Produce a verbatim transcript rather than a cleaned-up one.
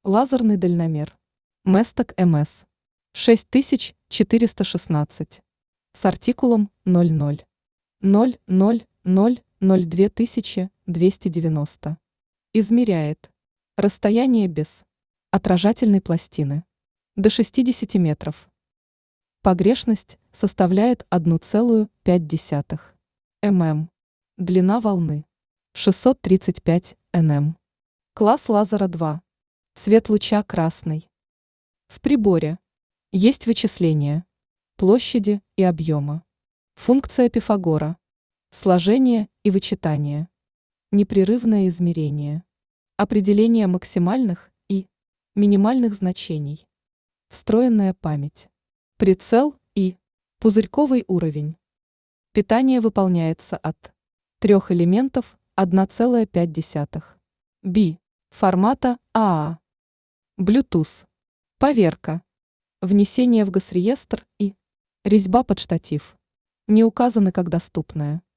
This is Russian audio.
Лазерный дальномер. Месток эм эс шесть тысяч четыреста шестнадцать. С артикулом ноль ноль ноль ноль ноль ноль две тысячи двести девяносто. Измеряет расстояние без отражательной пластины до шестидесяти метров. Погрешность составляет одна целая пять десятых мм. Длина волны шестьсот тридцать пять нм. Класс лазера два. Цвет луча красный. В приборе есть вычисление площади и объема, функция Пифагора, сложение и вычитание, непрерывное измерение, определение максимальных и минимальных значений, встроенная память, прицел и пузырьковый уровень. Питание выполняется от трех элементов одна целая пять десятых би формата а а. Bluetooth. Поверка. Внесение в госреестр и резьба под штатив. Не указаны как доступная.